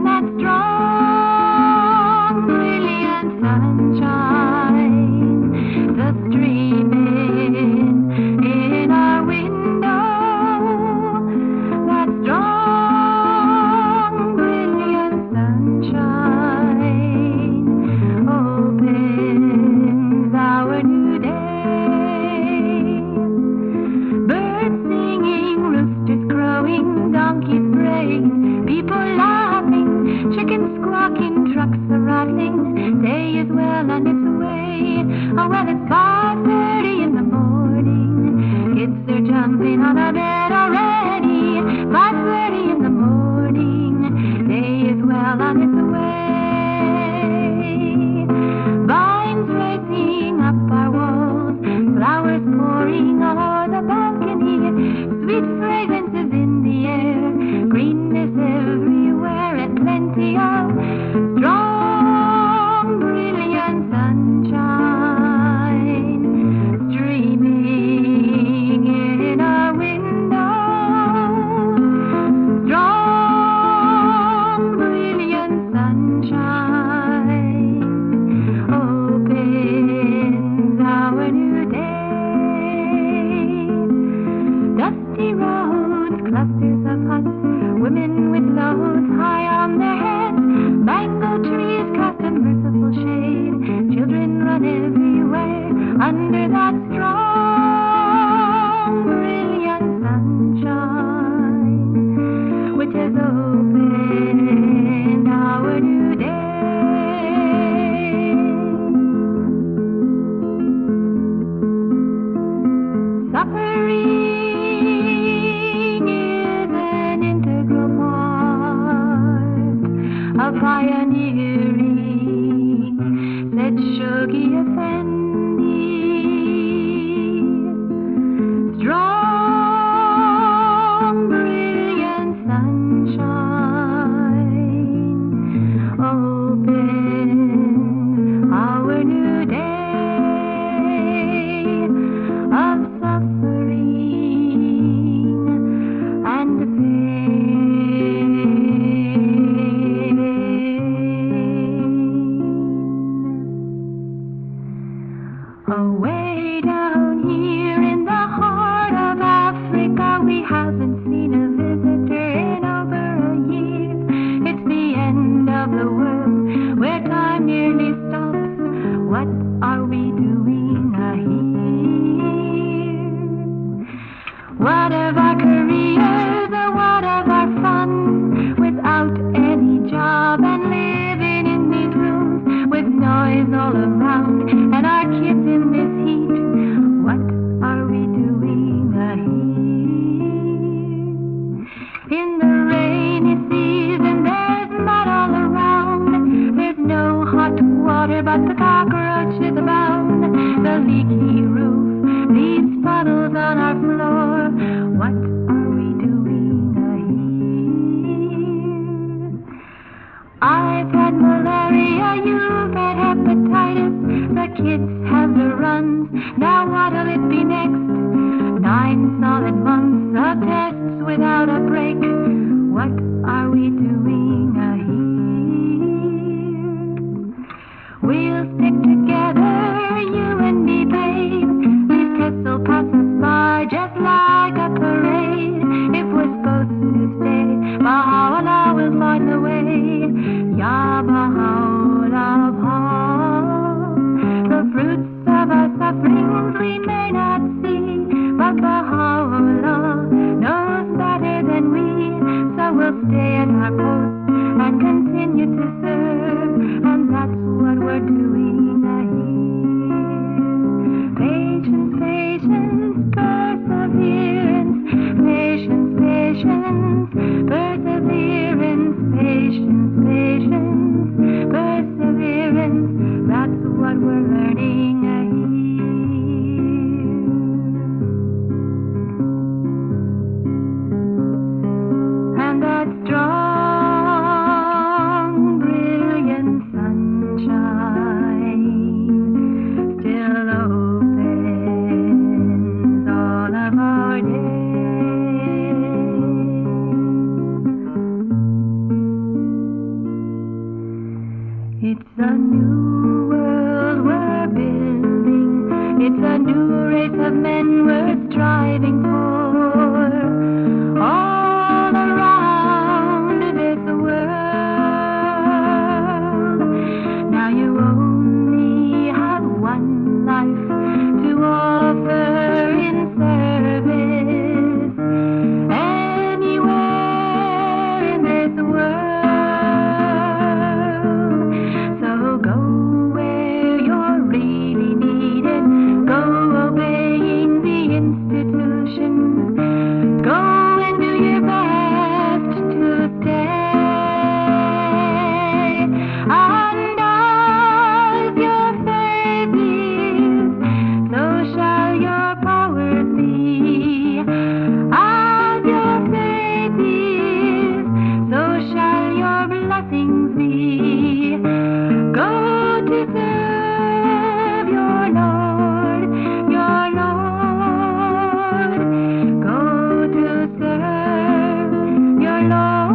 that strong, brilliant sunshine just streaming in our window. That strong, brilliant sunshine opens our new day. Birds singing, roosters crowing, donkeys braying, people laughing, chickens squawking, trucks are rattling. Day is well on its way. Oh, well, it's 5:30 in the morning. Kids are jumping on a bed already. 5:30 in the morning. Day is well on its way. Vines racing up our walls, flowers pouring over the balcony. Sweet fragrances in the air, greenness everywhere, and plenty of strong, brilliant sunshine streaming in our window. Strong, brilliant sunshine opens our new day. Dusty roads, clusters of huts, women with loads high on their heads. Mango trees cast a merciful shade. Children run everywhere under that strong, brilliant sunshine, which has opened our new day. Suffering is an integral part of pioneering, said Shoghi Effendi. Strong, brilliant sunshine open our new day of suffering and pain. Away down here in the heart of Africa, we haven't seen a visitor in over a year. It's the end of the world, where time nearly stops. What are we doing here? What of our careers, or what of our fun, without any job and living in these rooms with noise all around and our kids in this heat? What are we doing here? In the rainy season, there's mud all around. There's no hot water, but the cockroaches abound. The leaky roof leaves puddles on our floor. What are we doing here? I've had malaria, you've had hepatitis. The kids have the runs. Now what'll it be next? 9 solid months of tests without a break. What are we doing here? We'll stick together, you and me, babe. These tests will pass us by just like a parade. If we're supposed to stay, Baha'u'llah will find the way. Ya Baha'u'llah, the fruits of our sufferings we may not see, but Baha'u'llah knows better than we. So we'll stay at our post and continue to serve, and that's what we're doing here. Patience, patience, perseverance. Patience, patience, perseverance. Patience, patience, perseverance. That's what we're learning here. And that strong, brilliant sunshine still opens all of our days. a new world we're building. It's a new race of men we're striving for. All around this world. Now you only have one life to offer in service. Anywhere in this world. So go where you're really needed. Go obeying the institutions. Go and do your best to stay. And as your faith is, so shall your powers be. As your faith is, so shall your blessings be. Go to serve your Lord, your Lord. Go to serve your Lord.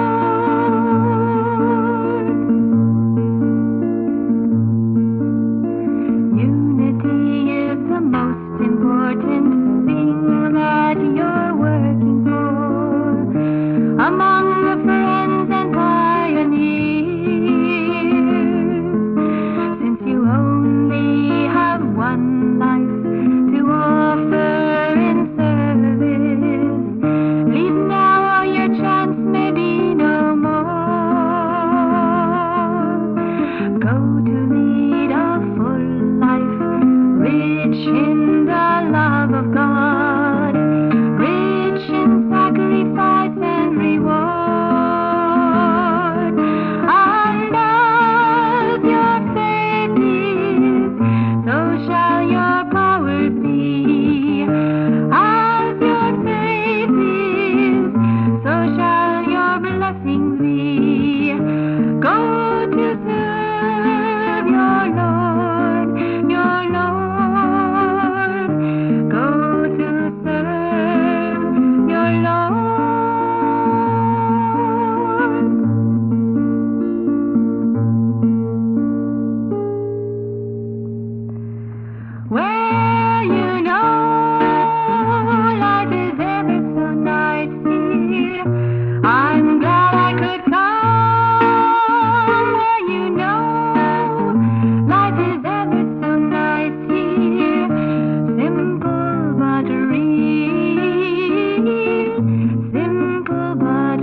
Unity is the most important thing that you're working for among the friends and pioneers. Since you only have one life to offer in service, leave now or your chance may be no more. Go to lead a full life, rich in the love of God, rich in sacrifice and reward. And as your faith is, so shall your powers be. As your faith is, so shall your blessings be. Go to serve your Lord, your Lord. Go to serve your Lord. Well, you know, life is ever so nice here. I'm glad I could come. Well, you know, life is ever so nice here. Simple but real. Simple but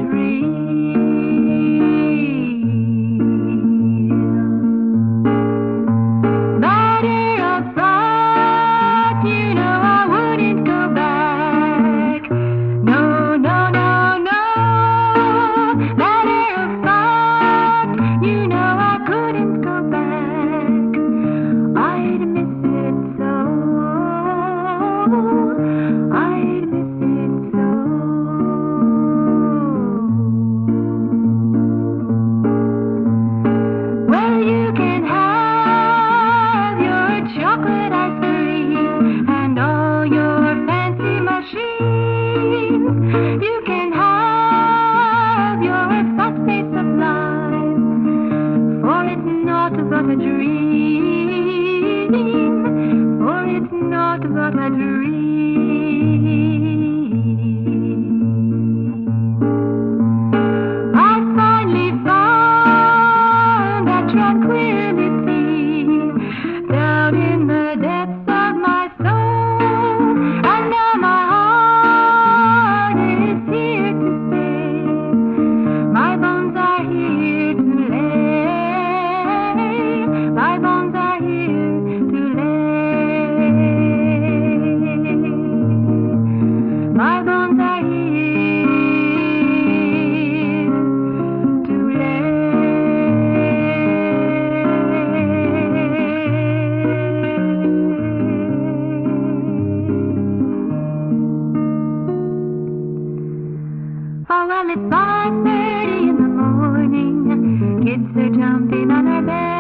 real. Matter of fact, you know I wouldn't go back. No, no, no, no. Matter of fact, you know I couldn't go back. I'd miss it so. I'd miss it so. Well, you can have your chocolate ice cream and all your fancy machines. You can have your fast pace of life, for it's not but a dream. For it's not but a dream. I finally found that tranquility down in the depths of my soul, and now my heart is here to stay. My bones are here to lay. My bones are here to lay. My bones are here to lay. Oh, well, it's 5:30 in the morning. Kids are jumping on our bed.